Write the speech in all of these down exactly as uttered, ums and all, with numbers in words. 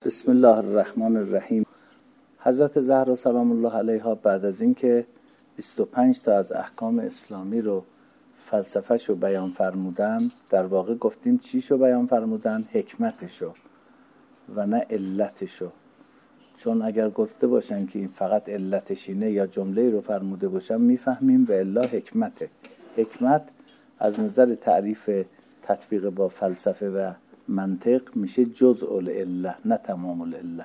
بسم الله الرحمن الرحیم. حضرت زهرا سلام الله علیها بعد از اینکه بیست و پنج تا از احکام اسلامی رو فلسفه‌شو بیان فرمودن، در واقع گفتیم چیشو بیان فرمودن؟ حکمتشو و نه علتشو. چون اگر گفته باشن که این فقط علتشینه یا جمله رو فرموده باشن میفهمیم و الا حکمته. حکمت از نظر تعریف تطبیق با فلسفه و منطق میشه جزء العله نه تمام العله.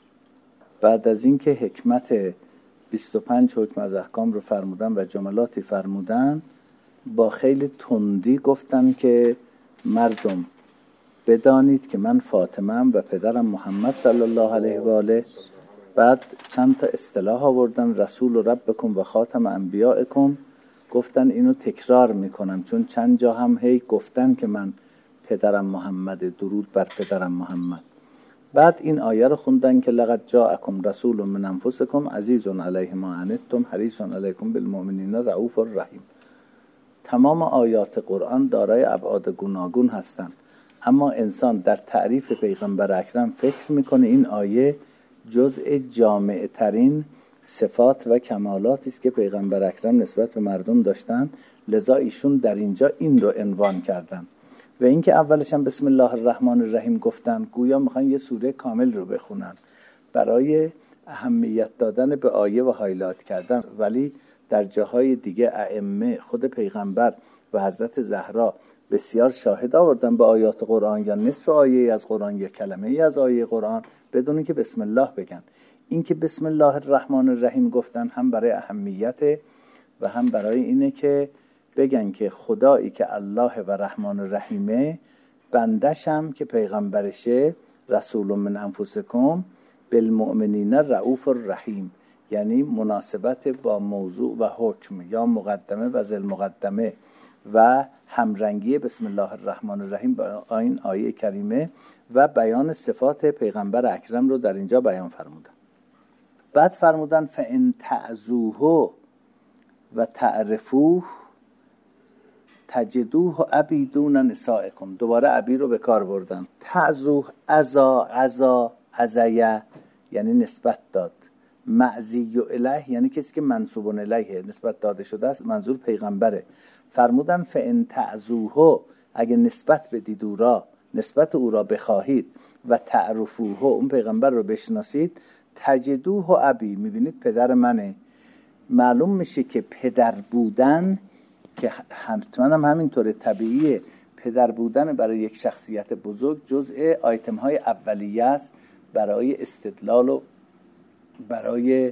بعد از اینکه حکمت بیست و پنج حکم از احکام رو فرمودن و جملاتی فرمودن، با خیلی تندی گفتن که مردم بدانید که من فاطمه‌ام و پدرم محمد صلی الله علیه و آله. بعد چند تا اصطلاح آوردن، رسول ربکم و خاتم انبیائکم. گفتن اینو تکرار میکنم چون چند جا هم هی گفتن که من پدرم محمد، درود بر پدرم محمد. بعد این آیه رو خوندن که لقد جاءکم رسول من انفسکم عزیز علیه ما عنتم حریص علیکم بالمؤمنین رؤوف رحیم. تمام آیات قرآن دارای ابعاد گوناگون هستند، اما انسان در تعریف پیغمبر اکرم فکر میکنه این آیه جزء جامع ترین صفات و کمالاتی است که پیغمبر اکرم نسبت به مردم داشتن، لذا ایشون در اینجا این رو عنوان کردن. و اینکه اولش هم بسم الله الرحمن الرحیم گفتن، گویا میخوان یه سوره کامل رو بخونن برای اهمیت دادن به آیه و هایلایت کردن. ولی در جاهای دیگه ائمه، خود پیغمبر و حضرت زهرا بسیار شاهد آوردن به آیات قرآن یا نصف آیه از قرآن یا کلمه ای از آیه قرآن بدون اینکه بسم الله بگن. این که بسم الله الرحمن الرحیم گفتن هم برای اهمیت و هم برای اینه که بگن که خدایی که الله و رحمان و رحیمه، بندشم که پیغمبرشه رسول من انفسکم بالمؤمنین رؤوف الرحیم، یعنی مناسبت با موضوع و حکم یا مقدمه و ذل مقدمه و همرنگی بسم الله الرحمن الرحیم با این آیه کریمه و بیان صفات پیغمبر اکرم رو در اینجا بیان فرمودن. بعد فرمودن فإن تعزوه و تعرفوه تجدوه ابی دون نسائکم. دوباره ابی رو به کار بردن. تعزوه ازا عزا عزیه یعنی نسبت داد. معزی الیه یعنی کسی که منسوب الیه نسبت داده شده است، منظور پیغمبره. فرمودن فإن تعزوه، اگه نسبت بدید او را، نسبت او را بخواهید، و تعرفوه اون پیغمبر رو بشناسید، تجدوه ابی، میبینید پدر منه. معلوم میشه که پدر بودن که حتما هم همینطوره، طبیعیه، پدر بودن برای یک شخصیت بزرگ جزء آیتم های اولیه است برای استدلال و برای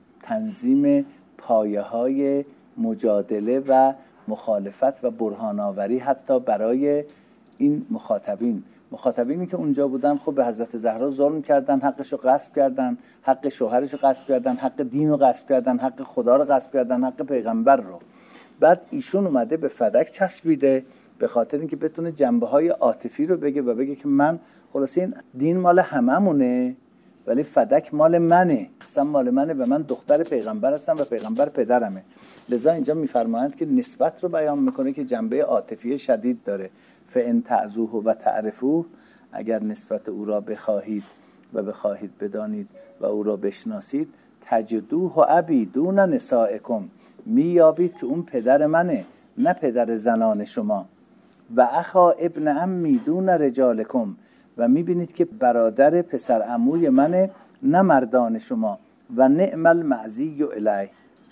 تنظیم پایه های مجادله و مخالفت و برهان آوری، حتی برای این مخاطبین مخاطبینی که اونجا بودن. خب به حضرت زهرا ظلم کردن، حقشو غصب کردن، حق شوهرشو غصب کردن، حق دینو غصب کردن، حق خدا رو غصب کردن، حق پیغمبر رو. بعد ایشون اومده به فدک چسبیده به خاطر اینکه بتونه جنبه‌های عاطفی رو بگه و بگه که من خلاص این دین مال هممونه ولی فدک مال منه، اصلا مال منه و من دختر پیغمبر هستم و پیغمبر پدرمه. لذا اینجا میفرمایند که نسبت رو بیان میکنه که جنبه عاطفی شدید داره. فإن تعزوه و تعرفوه، اگر نسبت او را بخواهید و بخواهید بدانید و او را بشناسید، تجدوه ابی دون نسائکم، میابید که اون پدر منه نه پدر زنان شما. و اخا ابن عمی دون رجالکم، و میبینید که برادر پسر عموی منه نه مردان شما. و نعم المعزی الیه،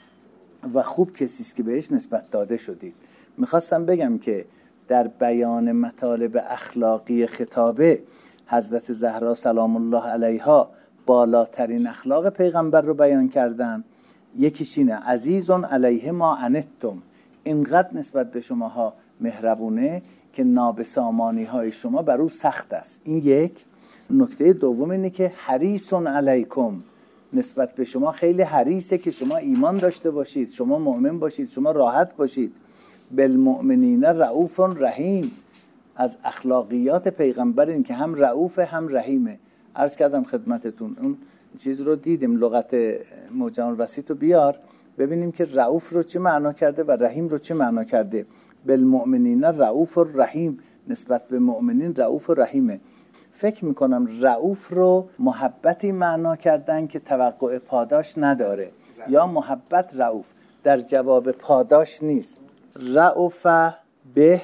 و خوب کسیست که بهش نسبت داده شدید. میخواستم بگم که در بیان مطالب اخلاقی خطابه حضرت زهرا سلام الله علیها بالاترین اخلاق پیغمبر رو بیان کردن. یکیش اینه عزیز علیه ما عنتم، اینقدر نسبت به شماها مهربونه که نابسامانی های شما بر او سخت است. این یک. نکته دوم اینه که حریص علیکم، نسبت به شما خیلی حریصه که شما ایمان داشته باشید، شما مؤمن باشید، شما راحت باشید. بالمؤمنین رؤوف رحیم، از اخلاقیات پیغمبر این که هم رؤوف هم رحیمه. عرض کردم خدمتتون اون چیز رو دیدیم، لغت معجم الوسیط رو بیار ببینیم که رؤوف رو چه معنا کرده و رحیم رو چه معنا کرده. بالمؤمنین رؤوف رحیم، نسبت به مؤمنین رؤوف و رحیمه. فکر میکنم رؤوف رو محبتی معنا کردن که توقع پاداش نداره، یا محبت رؤوف در جواب پاداش نیست. رؤوف به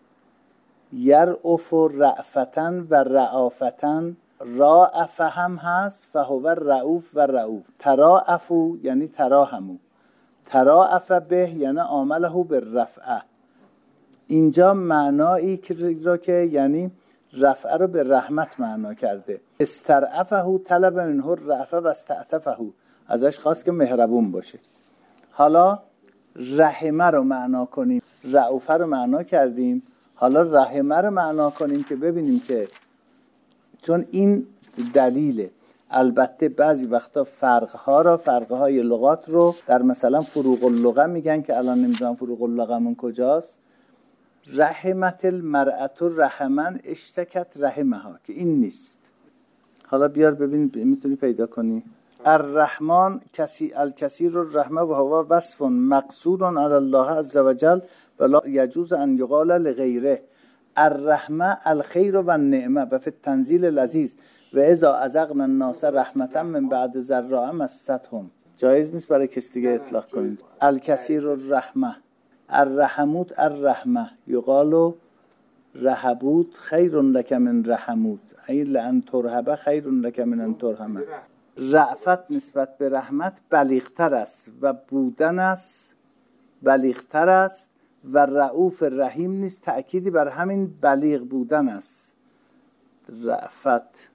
یرعف رأفتن و رعافتن، راعف هم هست فهو رؤوف و رؤوف. تراعفو یعنی تراهمو، تراعف به یعنی عامله بالرفعه. اینجا معنایی که را که یعنی رفعه رو به رحمت معنا کرده. استرعفه طلب منه رفعه و استعطفه، ازش خواست که مهربون باشه. حالا رحمه رو معنا کنیم، رؤوفه رو معنا کردیم، حالا رحمه رو معنا کنیم که ببینیم که چون این دلیله. البته بعضی وقتا فرقها را فرقهای لغات رو در مثلا فروق اللغه میگن که الان نمیدونم فروق اللغمون کجاست. رحمت المرأة رحمن اشتکت رحمها که این نیست. حالا بیار ببین میتونی پیدا کنی. الرحمن کسی الکثیر الرحمه و هو وصف مقصور علی الله عز وجل ولا یجوز ان یقال لغیره. الرحمه الخیر و النعمه و فی التنزیل العزیز و اذا اذقنا الناس رحمتا من بعد ضراء مستهم. جایز نیست برای کسی دیگه اطلاق کنید. الکثیر الرحمه، الرحموت الرحمه، یقال رهبوت خیر لک من رحموت، ای لان ترهب خیر لک من ان ترحمه. رأفت نسبت به رحمت بلیغتر است و بودن است بلیغتر است و رؤوف رحیم نیست تأکیدی بر همین بلیغ بودن است. رأفت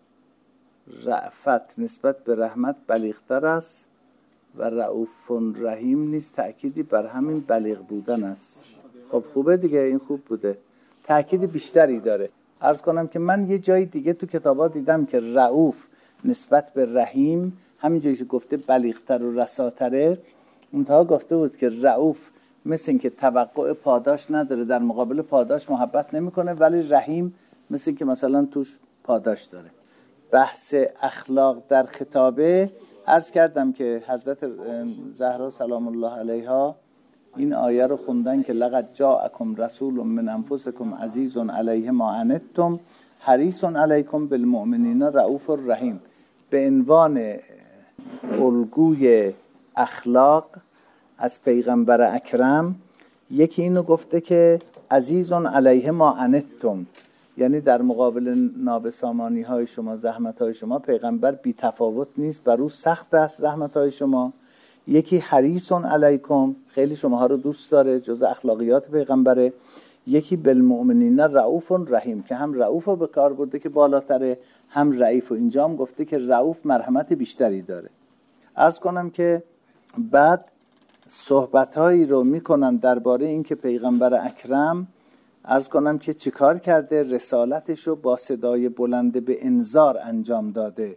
رأفت نسبت به رحمت بلیغتر است و رؤوف رحیم نیست تأکیدی بر همین بلیغ بودن است. خب خوبه دیگه، این خوب بوده، تأکید بیشتری داره. عرض کنم که من یه جای دیگه تو کتابات دیدم که رؤوف نسبت به رحیم همینجوری که گفته بلیغتر و رساتره، منتها گفته بود که رؤوف مثل این که توقع پاداش نداره، در مقابل پاداش محبت نمیکنه، ولی رحیم مثل این که مثلا توش پاداش داره. بحث اخلاق در خطابه عرض کردم که حضرت زهرا سلام الله علیها این آیه رو خوندن که لقد جاءکم رسول من انفسکم عزیز علیه ما عنتم حریص علیکم بالمؤمنین رؤوف الرحیم. به عنوان الگوی اخلاق از پیغمبر اکرم یکی اینو گفته که عزیز علیه ما عنتم، یعنی در مقابل نابسامانی های شما، زحمت های شما، پیغمبر بی تفاوت نیست، بر او سخت است زحمت های شما. یکی حریص علیکم، خیلی شما رو دوست داره، جز اخلاقیات پیغمبره. یکی بالمؤمنین رؤوف رحیم که هم رؤوف رو به کار برده که بالاتره، هم رئیف، و اینجا هم گفته که رؤوف مرحمت بیشتری داره. عرض کنم که بعد صحبتهایی رو میکنن درباره این که پیغمبر اکرم عرض کنم که چیکار کرده، رسالتش رو با صدای بلند به انذار انجام داده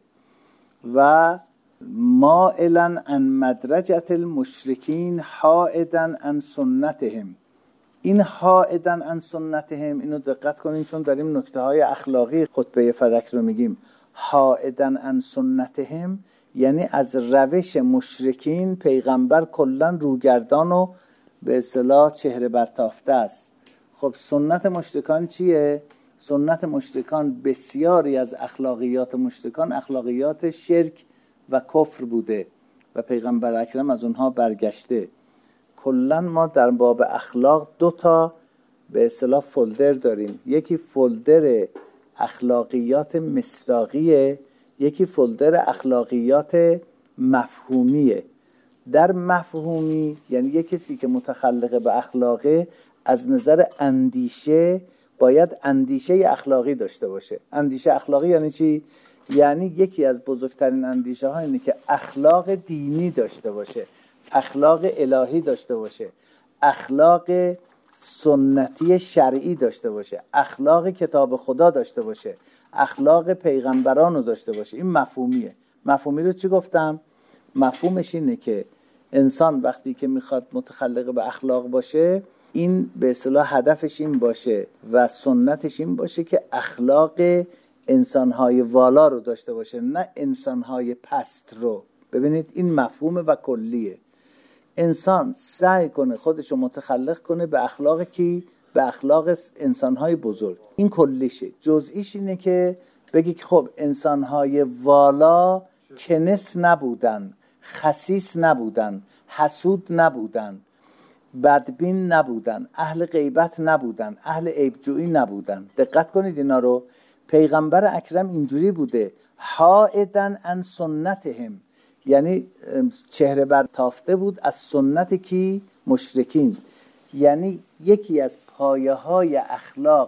و مائلا عن مدرجة المشرکین حائدا عن سنتهم. این حائدا عن سنتهم اینو دقت کنین چون داریم نکته های اخلاقی خطبه فدک رو میگیم. حائدا عن سنتهم یعنی از روش مشرکین پیغمبر کلا روگردان و به اصطلاح چهره برتافته است. خب سنت مشرکان چیه؟ سنت مشرکان بسیاری از اخلاقیات مشرکان اخلاقیات شرک و کفر بوده و پیغمبر اکرم از اونها برگشته. کلا ما در باب اخلاق دو تا به اصطلاح فولدر داریم، یکی فولدر اخلاقیات مصداقیه، یکی فولدر اخلاقیات مفهومیه. در مفهومی یعنی یک کسی که متخلق به اخلاقه از نظر اندیشه باید اندیشه اخلاقی داشته باشه. اندیشه اخلاقی یعنی چی؟ یعنی یکی از بزرگترین اندیشه ها اینه که اخلاق دینی داشته باشه، اخلاق الهی داشته باشه، اخلاق سنتی شرعی داشته باشه، اخلاق کتاب خدا داشته باشه، اخلاق پیغمبران رو داشته باشه. این مفهومیه. مفهومی رو چی گفتم؟ مفهومش اینه که انسان وقتی که میخواد متخلق به اخلاق باشه، این به اصطلاح هدفش این باشه و سنتش این باشه که اخلاق انسانهای والا رو داشته باشه، نه انسانهای پست رو. ببینید این مفهوم و کلیه. انسان سعی کنه خودشو متخلق کنه به اخلاق کی؟ به اخلاق انسانهای بزرگ. این کلیشه. جزئیش اینه که بگی که خب انسانهای والا کنس نبودن، خسیس نبودن، حسود نبودن، بدبین نبودن، اهل غیبت نبودن، اهل عیبجویی نبودن. دقت کنید اینا رو. پیغمبر اکرم اینجوری بوده، حائدن عن سنتهم، یعنی چهره بر تافته بود از سنت کی؟ مشرکین. یعنی یکی از پایه های اخلاق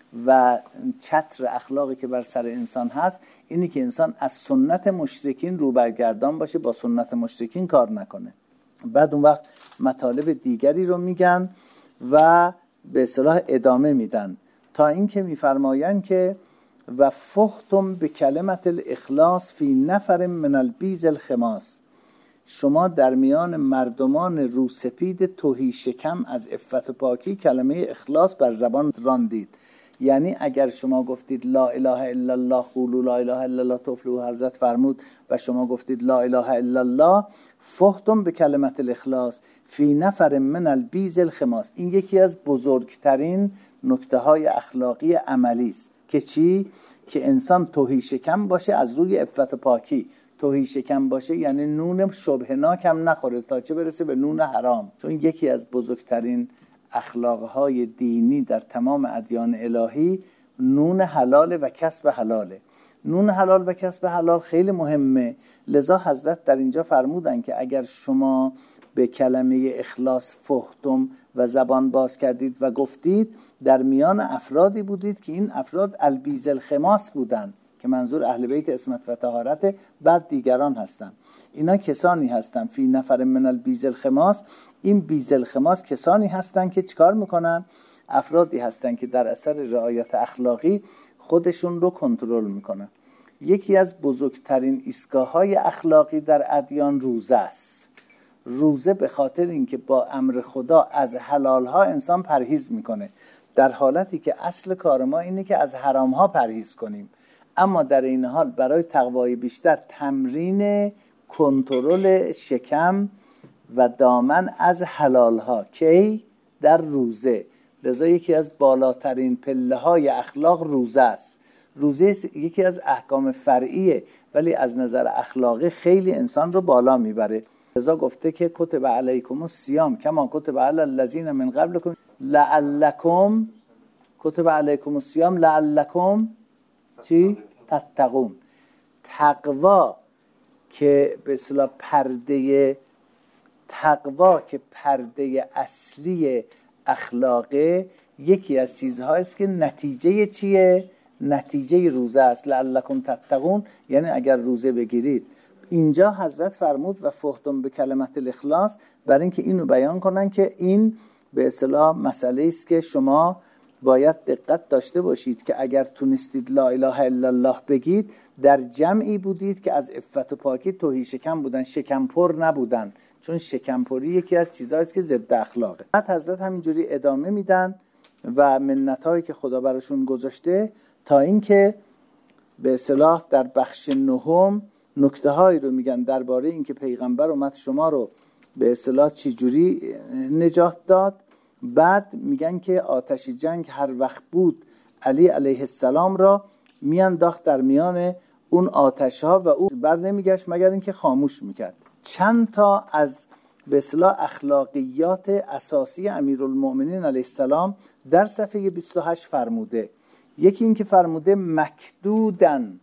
و چتر اخلاقی که بر سر انسان هست اینی که انسان از سنت مشرکین رو برگردان باشه، با سنت مشرکین کار نکنه. بعد اون وقت مطالب دیگری رو میگن و به اصطلاح ادامه میدن تا اینکه میفرمایند که و فحتم به کلمت الاخلاص فی نفر من البیز الخماس، شما در میان مردمان روسپید تهی شکم از عفت و پاکی کلمه اخلاص بر زبان راندید. یعنی اگر شما گفتید لا اله الا الله قولوا لا اله الا الله تفلحوا، حضرت فرمود و شما گفتید لا اله الا الله، فحتم به کلمت الاخلاص فی نفر من البیز الخماس. این یکی از بزرگترین نکته های اخلاقی عملی است که چی؟ که انسان تهی شکم باشه از روی عفت و پاکی. تهی شکم باشه یعنی نون شبهناک هم نخوره تا چه برسه به نون حرام. چون یکی از بزرگترین اخلاقهای دینی در تمام ادیان الهی نون حلال و کسب حلاله. نون حلال و کسب حلال خیلی مهمه. لذا حضرت در اینجا فرمودن که اگر شما به کلمه اخلاص فحتم و زبان باز کردید و گفتید، در میان افرادی بودید که این افراد البیز الخماس بودن که منظور اهل بیت عصمت و طهارت، بعد دیگران هستن. اینا کسانی هستن فی نفر من البیز الخماس. این بیز الخماس کسانی هستن که چیکار میکنن؟ افرادی هستن که در اثر رعایت اخلاقی خودشون رو کنترل میکنن. یکی از بزرگترین ایستگاه‌های اخلاقی در ادیان روزه است. روزه به خاطر اینکه با امر خدا از حلالها انسان پرهیز میکنه، در حالتی که اصل کار ما اینه که از حرامها پرهیز کنیم. اما در این حال برای تقوای بیشتر تمرین کنترل شکم و دامن از حلالها کی؟ در روزه. لذا یکی از بالاترین پله های اخلاق روزه است. روزه یکی از احکام فرعیه ولی از نظر اخلاقی خیلی انسان رو بالا میبره. لذا گفته که کتب علیکم الصیام کما کتب علی الذین من قبلکم لعلکم، کتب علیکم الصیام لعلکم چی؟ تتقون. تقوا که به اصطلاح پرده تقوا که پرده اصلی اخلاقه، یکی از چیزهایی است که نتیجه چیه؟ نتیجه روزه است. لعلکم تتقون یعنی اگر روزه بگیرید. اینجا حضرت فرمود و فحتم به کلمت الاخلاص، برای اینکه اینو بیان کنن که این به اصطلاح مسئله است که شما باید دقت داشته باشید که اگر تونستید لا اله الا الله بگید، در جمعی بودید که از عفت و پاکی تهی شکم بودن، شکم پر نبودن. چون شکم پری یکی از چیزهایی است که ضد اخلاقه. بعد حضرت همینجوری ادامه میدن و منتایی که خدا براشون گذاشته تا اینکه به اصطلاح در بخش نهم نکته هایی رو میگن درباره اینکه پیغمبر اومد شما رو به اصطلاح چی جوری نجات داد. بعد میگن که آتش جنگ هر وقت بود علی علیه السلام را میانداخت در میان اون آتش ها و او بر نمیگشت مگر اینکه خاموش میکرد. چند تا از به اصطلاح اخلاقیات اساسی امیرالمؤمنین علیه السلام در صفحه بیست و هشت فرموده. یکی این که فرموده مکدودن،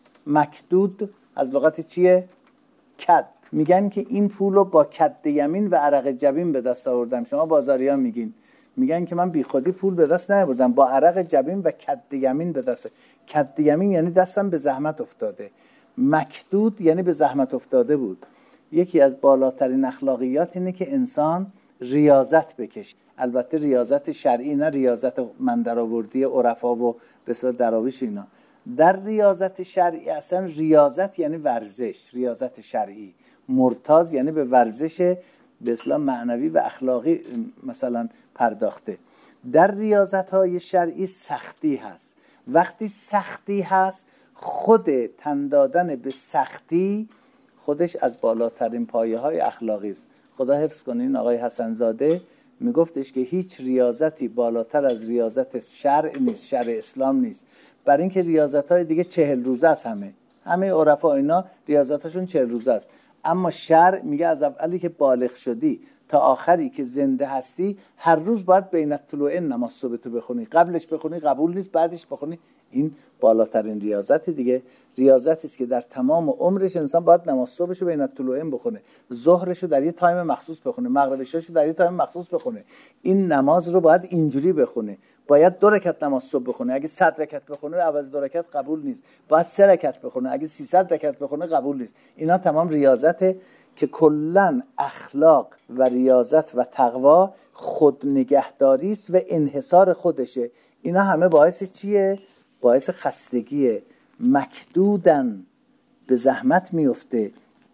مکدود از لغت چیه؟ کد. میگن که این پول رو با کد یمین و عرق جبین به دست آوردم. شما بازاریا میگین، میگن که من بی خودی پول به دست نیاوردم، با عرق جبین و کد یمین به دست. کد یمین یعنی دستم به زحمت افتاده، مکدود یعنی به زحمت افتاده بود. یکی از بالاترین اخلاقیات اینه که انسان ریاضت بکشه. البته ریاضت شرعی، نه ریاضت من درآوردی عرفا و به اصطلاح دراویش اینا. در ریاضت شرعی اصلا ریاضت یعنی ورزش، ریاضت شرعی. مرتاض یعنی به ورزش به اصطلاح معنوی و اخلاقی مثلا پرداخته. در ریاضت های شرعی سختی هست. وقتی سختی هست، خود تن دادن به سختی خودش از بالاترین پایه های اخلاقی است. خدا حفظ کنه این آقای حسن زاده میگفتش که هیچ ریاضتی بالاتر از ریاضت شرع نیست، شرع اسلام نیست. برای اینکه ریاضت‌های دیگه چهل روزه است، همه همه عرفا اینا ریاضتاشون چهل روزه است، اما شرع میگه از اولی که بالغ شدی تا آخری که زنده هستی هر روز باید بین الطلوعین نماز صبح تو بخونی، قبلش بخونی قبول نیست، بعدش بخونی. این بالاترین ریاضت دیگه. ریاضتی است که در تمام عمرش انسان باید نماز صبحشو بین الطلوعین بخونه، ظهرشو در یه تایم مخصوص بخونه، مغربشو در یه تایم مخصوص بخونه. این نماز رو باید اینجوری بخونه. باید دو رکعت نماز صبح بخونه، اگه صد رکعت بخونه عوض دو رکعت قبول نیست. باید سه رکعت بخونه، اگه سیصد رکعت بخونه قبول نیست. اینا تمام ریاضته که کلن اخلاق و ریاضت و تقوا خود نگهداری است و انحصار خودشه. اینا همه باعث چیه؟ باعث خستگیه. مکدودن به زحمت میفته،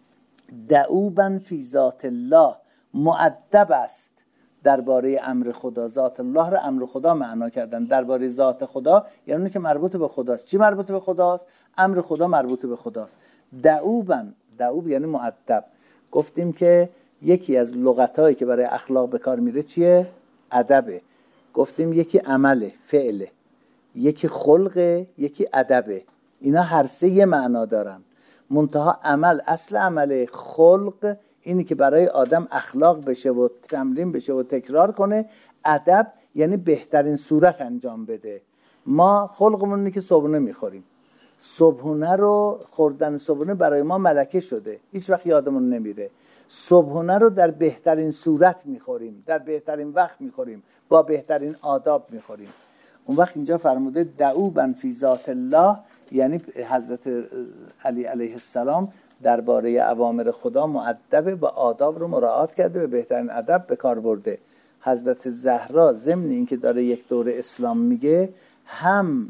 دعوبن فی ذات الله مؤدب است درباره امر خدا. ذات الله رو امر خدا معنا کردن، درباره ذات خدا یعنی اون که مربوط به خداست. چی مربوط به خداست؟ امر خدا مربوط به خداست. دعوبن، دعوب یعنی مؤدب. گفتیم که یکی از لغتایی که برای اخلاق به کار میره چیه؟ ادبه. گفتیم یکی عمله، فعله، یکی خلقه، یکی ادبه. اینا هر سه یه معنا دارن. منتها عمل، اصل عمله، خلق اینی که برای آدم اخلاق بشه و تمرین بشه و تکرار کنه. ادب یعنی بهترین صورت انجام بده. ما خلقمون اینه که صبحونه میخوریم. صبحونه رو خوردن صبحونه برای ما ملکه شده، هیچ وقت یادمون نمیره. صبحونه رو در بهترین صورت میخوریم، در بهترین وقت میخوریم، با بهترین آداب میخوریم. اون وقت اینجا فرموده دعوبن فی ذات الله، یعنی حضرت علی علیه السلام درباره اوامر خدا مؤدب و آداب رو مراعات کرده، به بهترین ادب به کار برده. حضرت زهرا ضمن این که داره یک دوره اسلام میگه، هم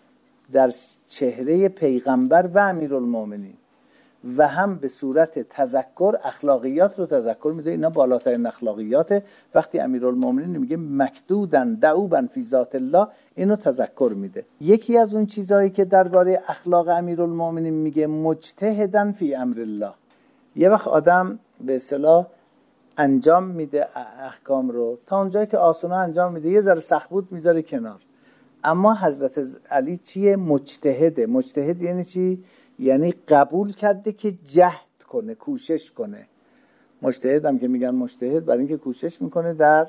در چهره پیغمبر و امیرالمومنین و هم به صورت تذکر اخلاقیات رو تذکر میده. اینا بالاترین اخلاقیاته. وقتی امیرالمومنین میگه مکدودن دعوبن فی ذات الله، اینو تذکر میده. یکی از اون چیزهایی که درباره اخلاق امیرالمومنین میگه مجتهدن فی امر الله. یه وقت آدم به اصطلاح انجام میده احکام رو، تا اونجایی که آسونه انجام میده، یه ذره سخت بود میذاره کنار. اما حضرت علی چیه؟ مجتهده. مجتهد یعنی چی؟ یعنی قبول کرده که جهد کنه، کوشش کنه. مجتهد هم که میگن مجتهد برای اینکه کوشش میکنه در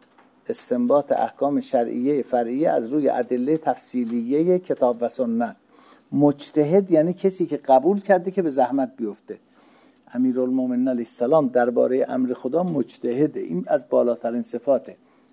استنباط احکام شرعیه فرعیه از روی ادله تفصیلیه کتاب و سنت. مجتهد یعنی کسی که قبول کرده که به زحمت بیفته. امیرالمومنین علیه السلام درباره امر خدا مجتهده. این از بالاترین صفاته.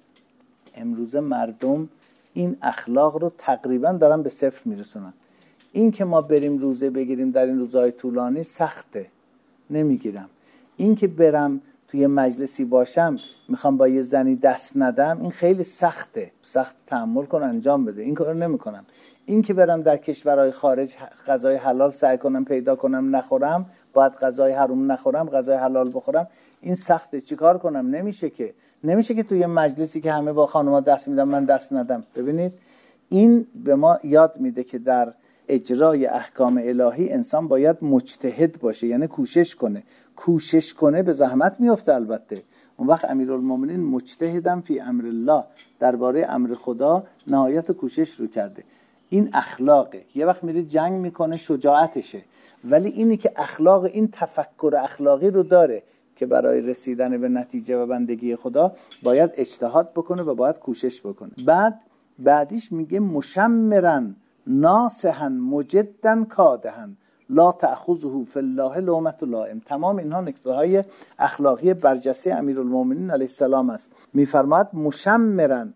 امروزه مردم این اخلاق رو تقریبا دارن به صفر میرسونن. این که ما بریم روزه بگیریم در این روزهای طولانی سخته، نمیگیرم. این که برم توی مجلسی باشم میخوام با یه زنی دست ندم، این خیلی سخته، سخت تحمل کن انجام بده، این کار نمیکنم. این که برم در کشورهای خارج غذای حلال سعی کنم پیدا کنم نخورم، باید غذای حرام نخورم غذای حلال بخورم، این سخته. چیکار کنم؟ نمیشه که نمیشه که توی مجلسی که همه با خانوما دست میدم من دست ندم. ببینید این به ما یاد میده که در اجرای احکام الهی انسان باید مجتهد باشه، یعنی کوشش کنه. کوشش کنه به زحمت میفته البته. اون وقت امیرالمومنین مجتهدن فی امر الله، درباره امر خدا نهایت کوشش رو کرده. این اخلاقه. یه وقت میره جنگ میکنه، شجاعتشه. ولی اینی که اخلاق، این تفکر اخلاقی رو داره که برای رسیدن به نتیجه و بندگی خدا باید اجتهاد بکنه و باید کوشش بکنه. بعد بعدیش میگه مشمرن ناصحن مجدن کادهن لا تأخذه فی الله لومة لائم. تمام اینها نکته‌های اخلاقی برجسته امیرالمومنین علیه السلام است. میفرماد مشمرن.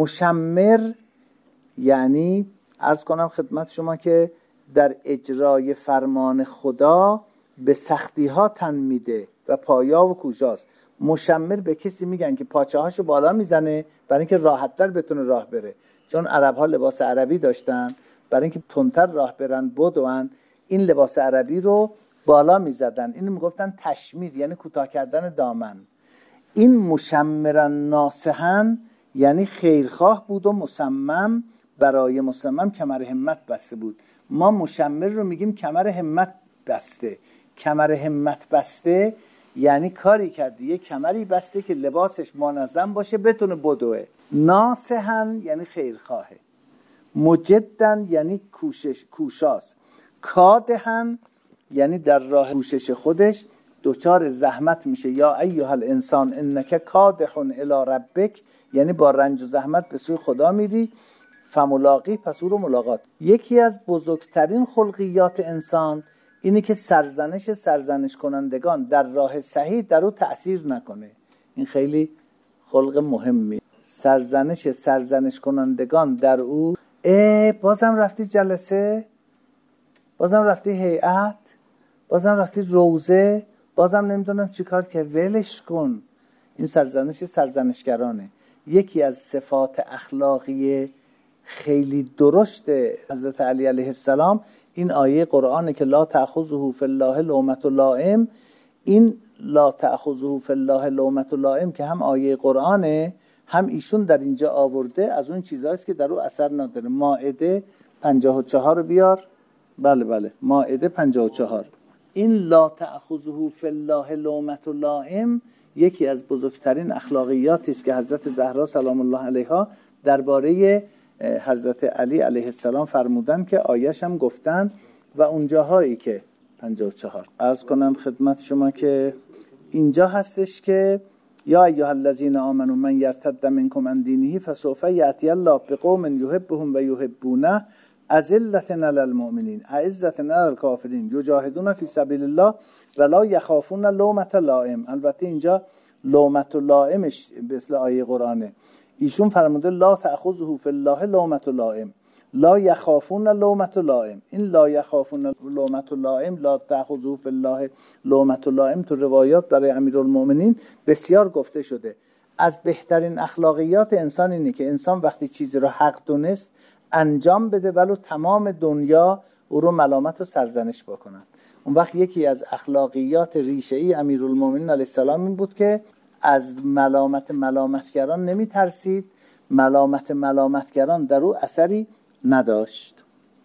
مشمر یعنی عرض کنم خدمت شما که در اجرای فرمان خدا به سختی ها تن میده و پایا و کوشاست. مشمر به کسی میگن که پاچه هاشو بالا میزنه برای اینکه راحت‌تر بتونه راه بره. چون عرب ها لباس عربی داشتن، برای اینکه تندتر راه برن بدون این لباس عربی رو بالا میزدن. اینو میگفتن تشمیر، یعنی کوتاه کردن دامن. این مشمرن ناصحن یعنی خیرخواه بود و مصمم، برای مصمم کمر همت بسته بود. ما مشمر رو میگیم کمر همت بسته. کمر همت بسته یعنی کاری کرده یه کمری بسته که لباسش منظم باشه بتونه بدوه. ناصحن یعنی خیرخواهه. مجدن یعنی کوشش کوشاست. کادهن یعنی در راه کوشش خودش دوچار زحمت میشه. یا ایها الانسان انک کادح الی ربک، یعنی با رنج و زحمت به سوی خدا میری. فملاقی، پس او رو ملاقات. یکی از بزرگترین خلقیات انسان اینی که سرزنش سرزنش کنندگان در راه صحیح در او تأثیر نکنه. این خیلی خلق مهمی. سرزنش سرزنش کنندگان در او، اه بازم رفتی جلسه، بازم رفتی هیئت، بازم رفتی روزه، بازم نمیدونم چی کار که ولش کن. این سرزنش سرزنشگرانه. یکی از صفات اخلاقی خیلی درشت حضرت علی علیه السلام این آیه قرآنه که لا تأخذه فی الله لومة لائم. این لا تأخذه فی الله لومة لائم که هم آیه قرآنه هم ایشون در اینجا آورده، از اون چیزهاییست که در او اثر نداره. مائده پنجاه و چهار بیار. بله بله مائده پنجاه و چهار. این لا تأخذه فی الله لومة لائم یکی از بزرگترین اخلاقیاتی است که حضرت زهرا سلام الله علیها درباره حضرت علی علیه السلام فرمودن که آیش هم گفتن. و اونجاهایی که پنجاه و چهار عرض کنم خدمت شما که اینجا هستش که یا ایها الذین آمنوا من یرتد منکم عن دینه فسوف یأتی الله بقوم یحبهم و یحبونه اذلة علی المؤمنین اعزة علی الکافرین یجاهدون فی سبیل الله ولا یخافون لومة لائم. البته اینجا لومة لائمش مثل آیه قرآنه. ایشون فرموده لا تأخذه فی الله لومة لائم لا یخافون لومة لائم. این لا یخافون لومة لائم، لا تأخذه فی الله لومة لائم تو روایات برای امیرالمؤمنین بسیار گفته شده. از بهترین اخلاقیات انسان اینه که انسان وقتی چیزی رو حق دونست انجام بده ولو تمام دنیا او رو ملامت و سرزنش بکنن. اون وقت یکی از اخلاقیات ریشه‌ای امیرالمؤمنین علیه السلام این بود که از ملامت ملامتگران نمی ترسید. ملامت ملامتگران در او اثری نداشت.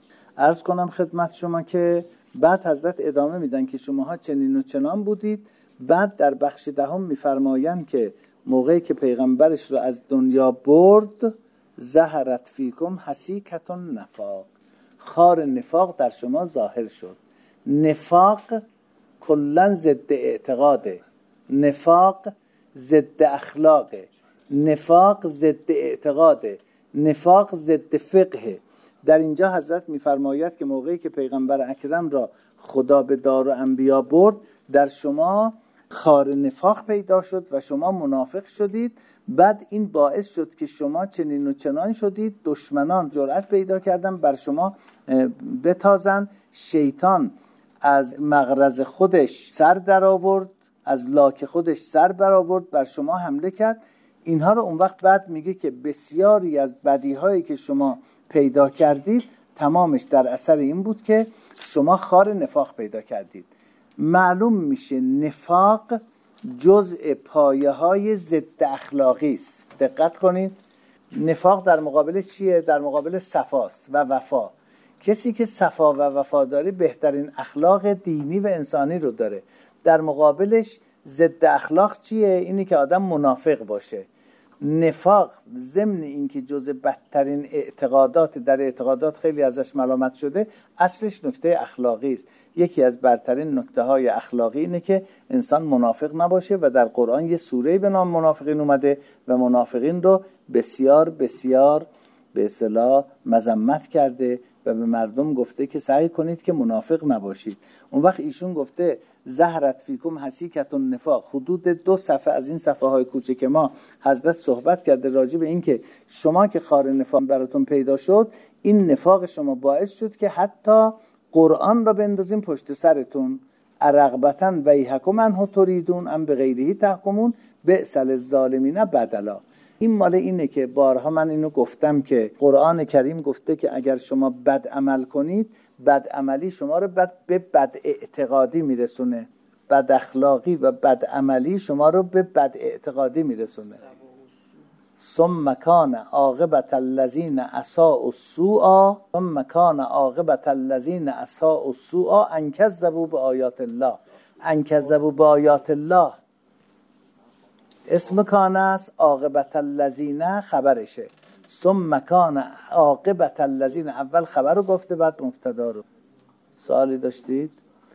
عرض کنم خدمت شما که بعد حضرت ادامه میدن که شماها چنین و چنان بودید. بعد در بخش دهم میفرمایند که موقعی که پیغمبرش رو از دنیا برد ظهرت فیکم حسیکة النفاق، خار نفاق در شما ظاهر شد. نفاق کلا ضد اعتقاده، نفاق ضد اخلاقه، نفاق ضد اعتقاده، نفاق ضد فقه. در اینجا حضرت میفرماید که موقعی که پیغمبر اکرم را خدا به دار و انبیا برد در شما خار نفاق پیدا شد و شما منافق شدید. بعد این باعث شد که شما چنین و چنان شدید. دشمنان جرأت پیدا کردن بر شما بتازن. شیطان از مغرض خودش سر در آورد، از لاک خودش سر بر آورد، بر شما حمله کرد. اینها رو اون وقت بعد میگه که بسیاری از بدیهایی که شما پیدا کردید تمامش در اثر این بود که شما خار نفاق پیدا کردید. معلوم میشه نفاق جزء پایه های ضد اخلاقی است. دقت کنید، نفاق در مقابل چیه؟ در مقابل صفاست و وفا. کسی که صفا و وفاداری بهترین اخلاق دینی و انسانی رو داره. در مقابلش ضد اخلاق چیه؟ اینی که آدم منافق باشه. نفاق ضمن اینکه جزء بدترین اعتقادات، در اعتقادات خیلی ازش ملامت شده، اصلش نکته اخلاقی است. یکی از برترین نکته های اخلاقی اینه که انسان منافق نباشه و در قرآن یه سوره به نام منافقین اومده و منافقین رو بسیار بسیار به اصطلاح مذمت کرده و به مردم گفته که سعی کنید که منافق نباشید. اون وقت ایشون گفته ظهرت فیکم حسیکة النفاق. حدود دو صفحه از این صفحه های کوچک ما حضرت صحبت کرده راجع به این که شما که خار نفاق براتون پیدا شد، این نفاق شما باعث شد که حتی قرآن را بندازیم پشت سرتون. ارغبتاً ویحکم انه تریدون ام بغیره تحکمون بئس للظالمین بدلا. این مال اینه که بارها من اینو گفتم که قرآن کریم گفته که اگر شما بد عمل کنید، بد عملی شما رو بد به بد اعتقادی میرسونه. بد اخلاقی و بد عملی شما رو به بد اعتقادی میرسونه. ثم کان عاقبت الذین اساءوا السوء ثم کان عاقبت الذین اساءوا السوء ان کذبوا بآیات الله. ان کذبوا بآیات الله اسم کان است، عاقبت الذین خبرشه. ثم کان عاقبت الذین، اول خبر رو گفته بعد مبتدا رو. سوالی داشتید؟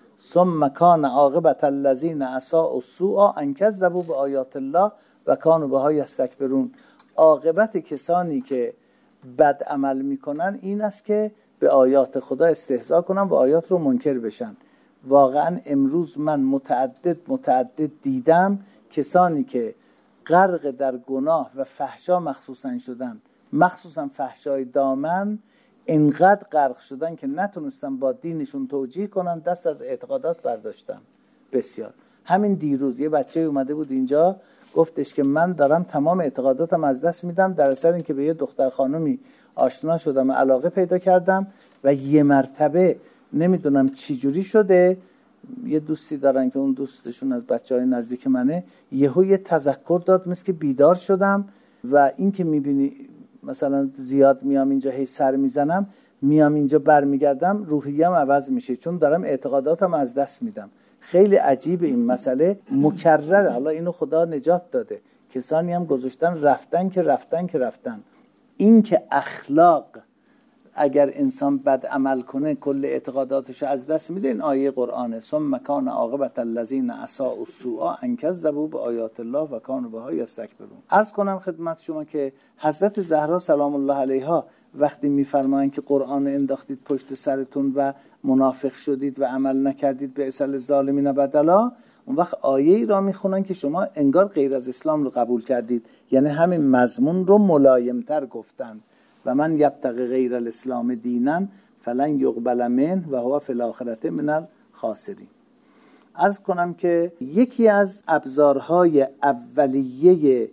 ثم کان عاقبت الذین اساءوا السوء ان کذبوا بآیات الله و کانوا بها یستکبرون. عاقبت کسانی که بد عمل میکنن این است که به آیات خدا استهزا کنن و آیات رو منکر بشن. واقعا امروز من متعدد متعدد دیدم کسانی که غرق در گناه و فحشا مخصوصا شدن، مخصوصا فحشای دامن، اینقدر غرق شدن که نتونستن با دینشون توجیه کنن، دست از اعتقادات برداشتن. بسیار. همین دیروز یه بچه اومده بود اینجا گفتش که من دارم تمام اعتقاداتم از دست میدم در اثر اینکه به یه دختر خانومی آشنا شدم و علاقه پیدا کردم و یه مرتبه نمیدونم چی جوری شده، یه دوستی دارن که اون دوستشون از بچهای نزدیک منه، یهو یه تذکر داد مثل که بیدار شدم و این که میبینی مثلا زیاد میام اینجا هی سر میزنم، میام اینجا برمیگردم روحیم عوض میشه چون دارم اعتقاداتم از دست میدم. خیلی عجیب این مسئله مکرره. حالا اینو خدا نجات داده، کسانی هم گذاشتن رفتن که رفتن که رفتن. این که اخلاق اگر انسان بد عمل کنه کل اعتقاداتش از دست میده، این آیه قرآنه. ثم کان عاقبت الذین اساءوا السوء ان کذبوا بآیات الله و کانوا بها یستکبرون. عرض کنم خدمت شما که حضرت زهرا سلام الله علیها وقتی میفرمایند که قرآن انداختید پشت سرتون و منافق شدید و عمل نکردید به اصل ظالمین بدلا، اون وقت آیه‌ای را میخونن که شما انگار غیر از اسلام رو قبول کردید، یعنی همین مضمون رو ملایمتر گفتن. و من یبتغی غیر الاسلام دینا فلن یقبل منه و هو فی الاخره من الخاسرین. عرض کنم که یکی از ابزارهای اولیه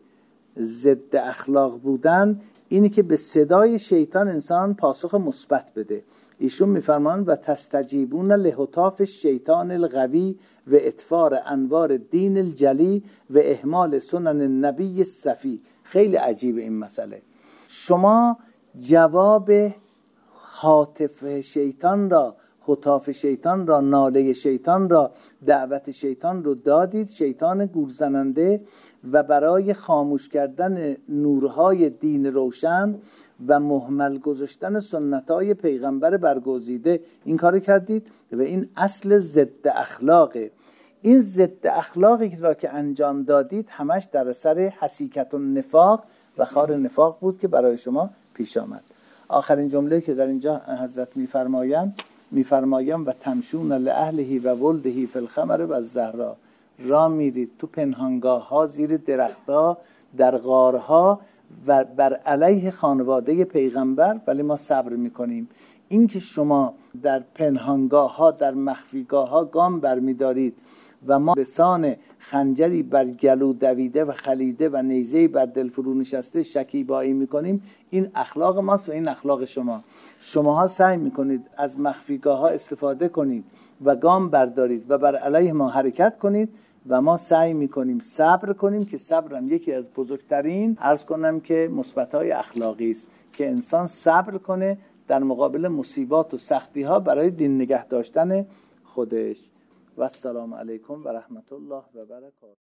ضد اخلاق بودن اینی که به صدای شیطان انسان پاسخ مثبت بده. ایشون میفرمایند و تستجیبون لهتاف الشیطان القوی و اطفار انوار دین الجلی و اهمال سنن النبی الصفی. خیلی عجیب این مسئله. شما جواب هاتف شیطان را، هتاف شیطان را، ناله شیطان را، دعوت شیطان رو دادید، شیطان گولزننده، و برای خاموش کردن نورهای دین روشن و مهمل گذاشتن سنتهای پیغمبر برگزیده این کارو کردید و این اصل ضد اخلاقه. این ضد اخلاقی را که انجام دادید همش در اثر حسیکت النفاق و خار نفاق بود که برای شما پیش آمد. آخرین جمله که در اینجا حضرت میفرمایند میفرمایند و تمشون لاهله و ولده فی الخمر و الزهرا، را میرید تو پنهانگاه ها، زیر درختها، در غارها و بر علیه خانواده پیغمبر، ولی ما صبر میکنیم. این که شما در پنهانگاه ها، در مخفیگاه ها گام برمیدارید و ما بسان خنجری بر گلو دویده و خلیده و نیزه‌ای بر دل فرو نشسته شکیبایی میکنیم، این اخلاق ماست و این اخلاق شما. شماها سعی میکنید از مخفیگاه ها استفاده کنید و گام بردارید و بر علیه ما حرکت کنید و ما سعی میکنیم صبر کنیم که صبرم یکی از بزرگترین، عرض کنم که مثبت‌های اخلاقی است که انسان صبر کنه در مقابل مصیبات و سختی ها برای دین نگه داشتن خودش. و السلام علیکم و رحمت الله و برکاته.